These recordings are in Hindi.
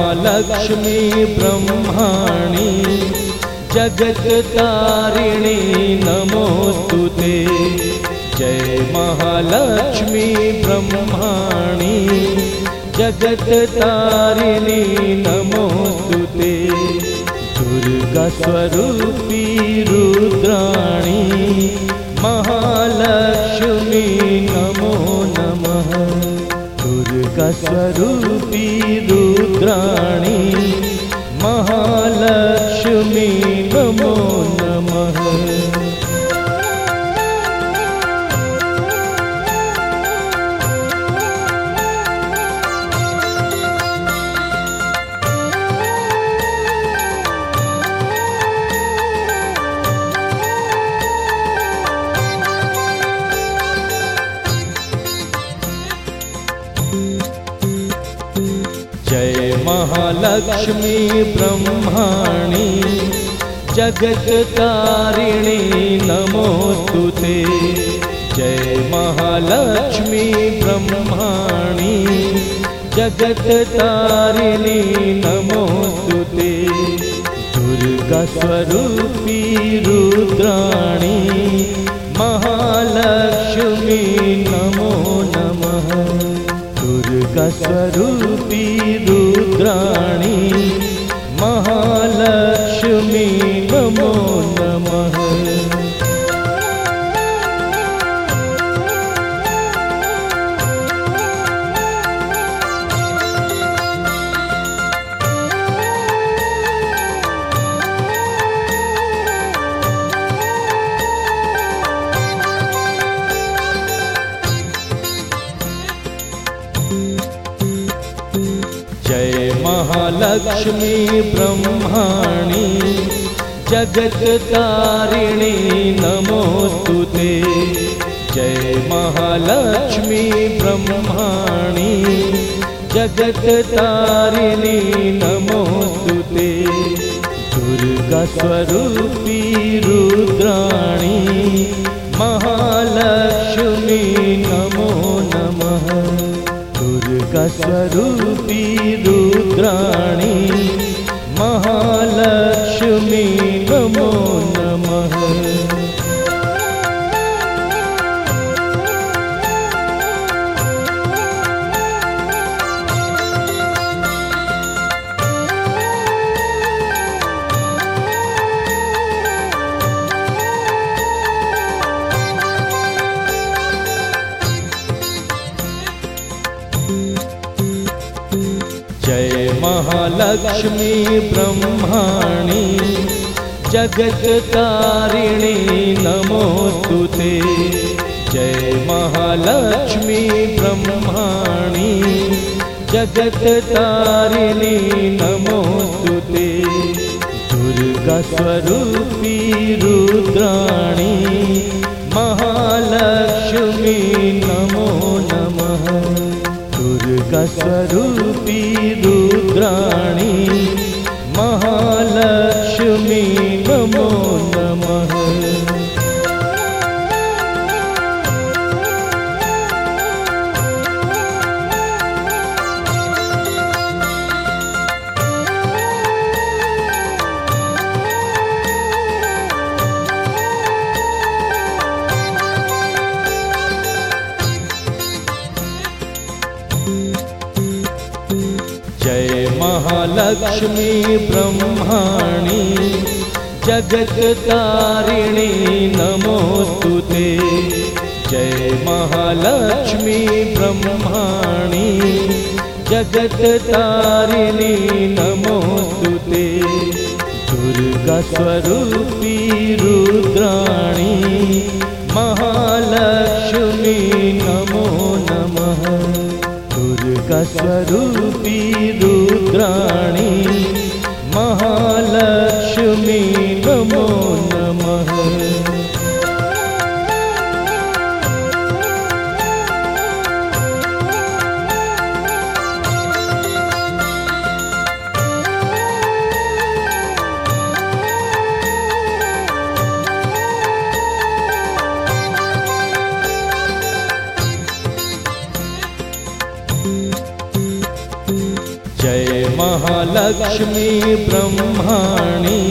महालक्ष्मी ब्रह्माणी जगत तारिणी नमोस्तुते। जय महालक्ष्मी ब्रह्माणी जगत तारिणी नमोस्तुते। दुर्गा स्वरूपी रुद्राणी महालक्ष्मी नमो नमः। दुर्गा स्वरूपी रुद्राणी महालक्ष्मी नमो नमः। जय महालक्ष्मी ब्रह्माणी जगत तारिणी नमोस्तुते। जय महालक्ष्मी ब्रह्माणी जगत तारिणी नमोस्तुते। दुर्गा स्वरूपी रुद्राणी महालक्ष्मी नमो नमः। दुर्गा स्वरूपी रुद्राणी महालक्ष्मी नमो नमः। जय महालक्ष्मी ब्रह्माणी जगत तारिणी नमोस्तुते। जय महालक्ष्मी ब्रह्माणी जगत तारिणी नमोस्तुते। दुर्गा स्वरूपी रुद्राणी महालक्ष्मी नमो नमः। दुर्गा स्वरूपी रुद्राणी महालक्ष्मी नमो नमः। जय महालक्ष्मी ब्रह्माणी जगत तारिणी नमोस्तुते। जय महालक्ष्मी ब्रह्माणी जगत तारिणी नमोस्तुते। दुर्गा स्वरूपी रुद्राणी महालक्ष्मी नमो नमः। दुर्गा स्वरूपी रुद्राणी महालक्ष्मी नमो नमः। जय महालक्ष्मी ब्रह्माणी जगत तारिणी नमोस्तुते। जय महालक्ष्मी ब्रह्माणी जगत तारिणी नमोस्तुते। दुर्गा स्वरूपी रुद्राणी महालक्ष्मी नमो नमः। दुर्गा स्वरूपी रुद्राणी महालक्ष्मी नमो नमः। महालक्ष्मी ब्रह्माणी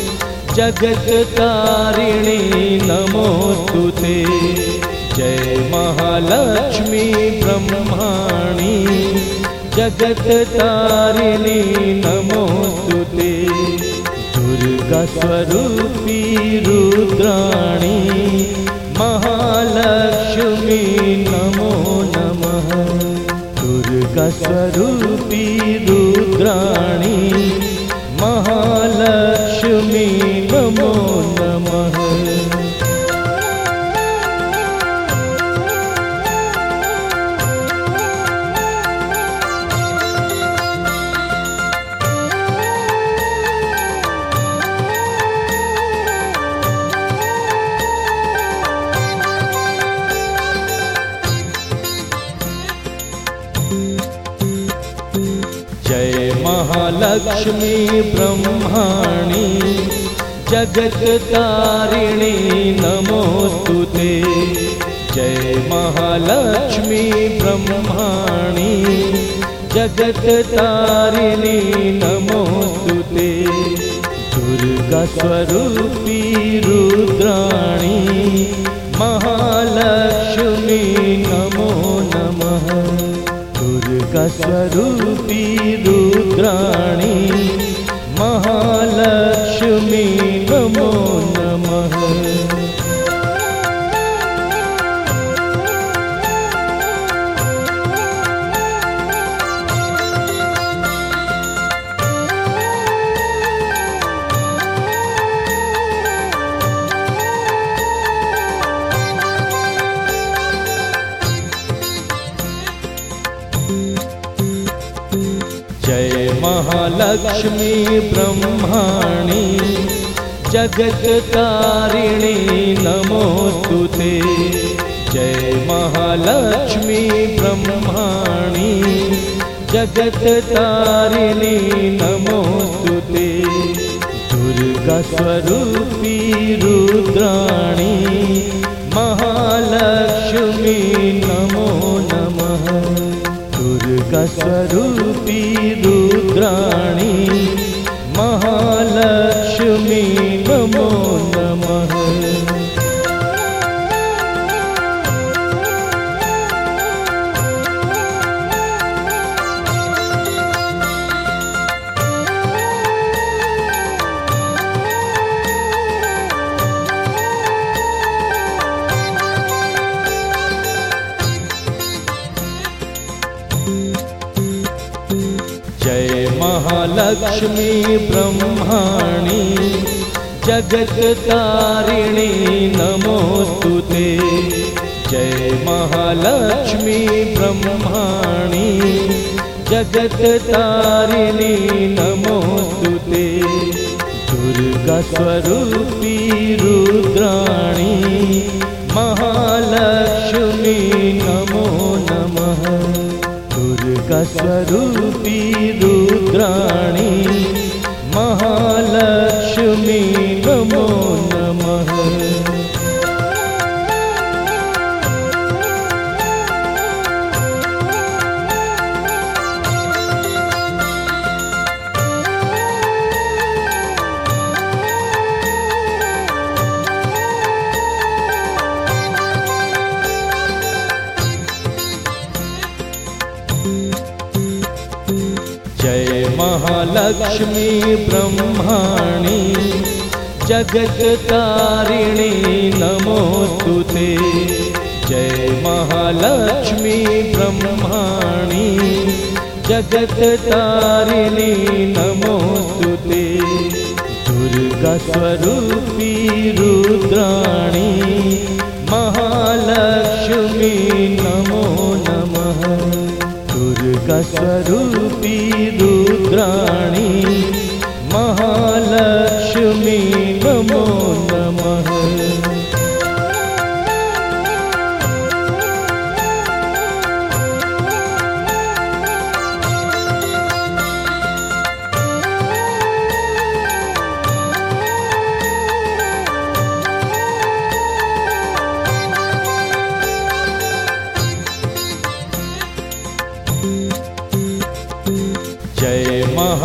जगत्तारिणी नमोस्तुते। जय महालक्ष्मी ब्रह्माणी जगत्तारिणी नमोस्तुते। दुर्गा स्वरूपी रुद्राणी महालक्ष्मी नमो नमः। दुर्गा स्वरूपी रुद्राणी महालक्ष्मी नमो नमः। जय महालक्ष्मी ब्रह्माणी जगत्तारिणी नमोस्तुते। जय महालक्ष्मी ब्रह्माणी जगत्तारिणी नमोस्तुते। दुर्गा स्वरूपी रुद्राणी महालक्ष्मी नमो नमः। दुर्गा स्वरूपी रुद्राणी महालक्ष्मी नमो नमः। जय महालक्ष्मी ब्रह्माणी जगत्तारिणी नमोस्तुते। जय महालक्ष्मी ब्रह्माणी जगत्तारिणी नमोस्तुते। दुर्गा स्वरूपी रुद्राणी महालक्ष्मी नमो नमः। दुर्गा स्वरूपी रुद्राणी महालक्ष्मी नमो नमः। जय महालक्ष्मी ब्रह्माणी जगत्तारिणी नमोस्तुते। जय महालक्ष्मी ब्रह्माणी जगत्तारिणी नमोस्तुते। दुर्गा स्वरूपी रुद्राणी महालक्ष्मी नमो नमः। दुर्गा स्वरूपी रुद्राणी महालक्ष्मी नमो नमः। जय महालक्ष्मी ब्रह्माणी जगत्तारिणी नमोस्तुते। जय महालक्ष्मी ब्रह्माणी जगत्तारिणी नमोस्तुते। दुर्गा स्वरूपी रुद्राणी महालक्ष्मी नमो नमः। दुर्गा स्वरूपी रुद्राणी महालक्ष्मी नमो नमः।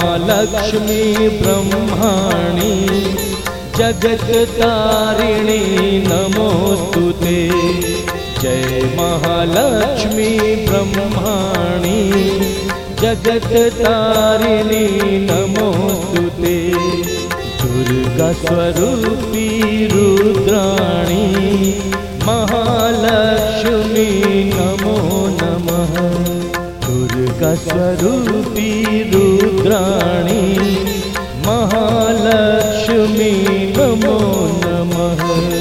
महालक्ष्मी ब्रह्माणी जगत तारिणी नमोस्तुते। जय महालक्ष्मी ब्रह्माणी जगत तारिणी नमोस्तुते। दुर्गा स्वरूपी रुद्राणी महालक्ष्मी नमो नमः। दुर्गा स्वरूपी रुद्राणी महालक्ष्मी नमो नमः।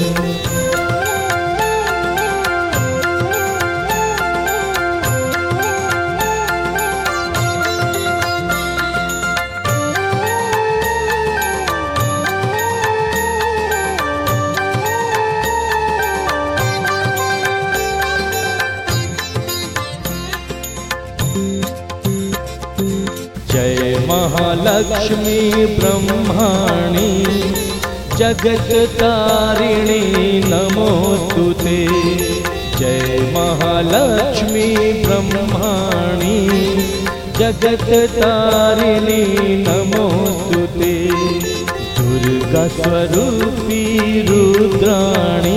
जय महालक्ष्मी ब्रह्माणी जगत तारिणी नमोस्तुते। जय महालक्ष्मी ब्रह्माणी जगत तारिणी नमोस्तुते। दुर्गा स्वरूपी रुद्राणी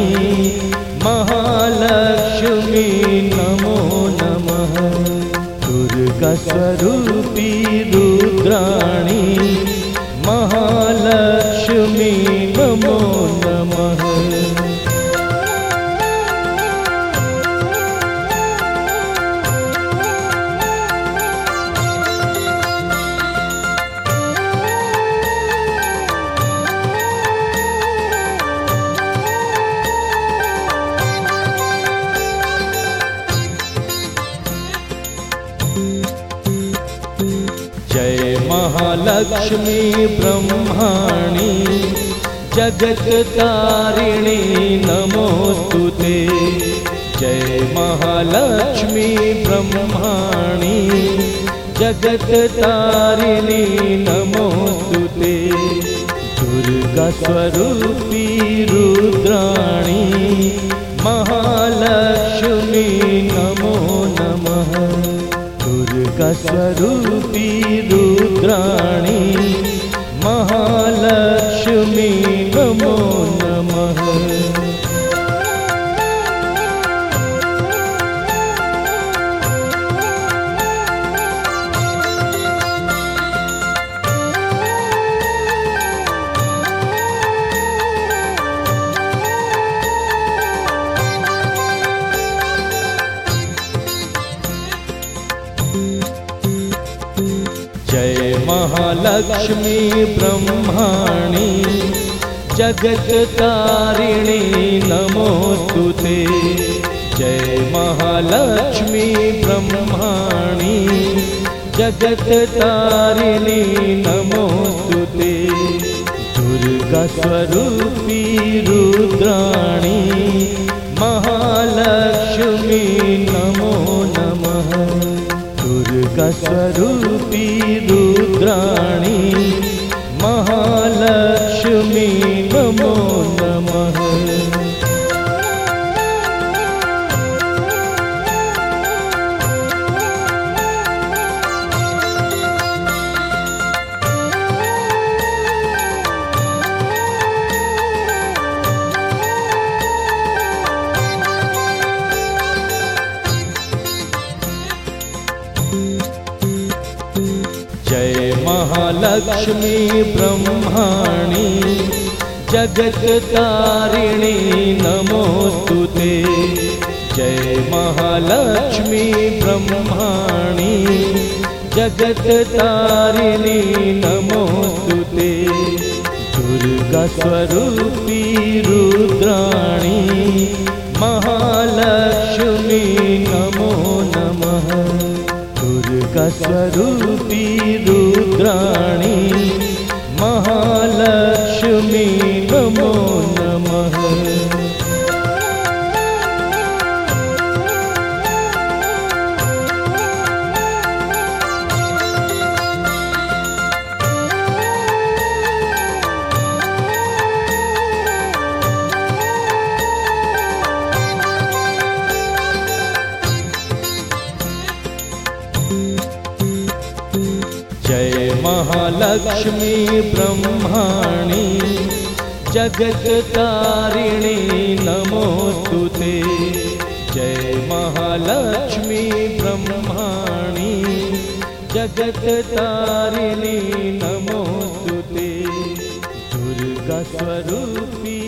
महालक्ष्मी नमो नमः। दुर्गा स्वरूपी रुद्राणी महालक्ष्मी नमो नमः। जय महालक्ष्मी ब्रह्माणी जगत तारिणी नमोस्तुते। जय महालक्ष्मी ब्रह्माणी जगत तारिणी नमोस्तुते। दुर्गा स्वरूपी रुद्राणी महालक्ष्मी नमो नमः। दुर्गा स्वरूपी रुद्राणी महालक्ष्मी नमो नमः। जय महालक्ष्मी ब्रह्माणी जगत तारिणी नमोस्तुते। जय महालक्ष्मी ब्रह्माणी जगत तारिणी नमोस्तुते। दुर्गा स्वरूपी रुद्राणी महालक्ष्मी नमो नमः। दुर्गा स्वरूपी रुद्राणी महालक्ष्मी नमो नमः। जय महालक्ष्मी ब्रह्माणी जगत तारिणी नमोस्तुते। जय महालक्ष्मी ब्रह्माणी जगत तारिणी नमोस्तुते। दुर्गा स्वरूपी रुद्राणी महालक्ष्मी नमो नमः। दुर्गा स्वरूपी रुद्राणी महालक्ष्मी नमो नमः। महालक्ष्मी ब्रह्माणी जगत्तारिणी नमोस्तुते। जय महालक्ष्मी ब्रह्माणी जगत्तारिणी नमोस्तुते। दुर्गा स्वरूपी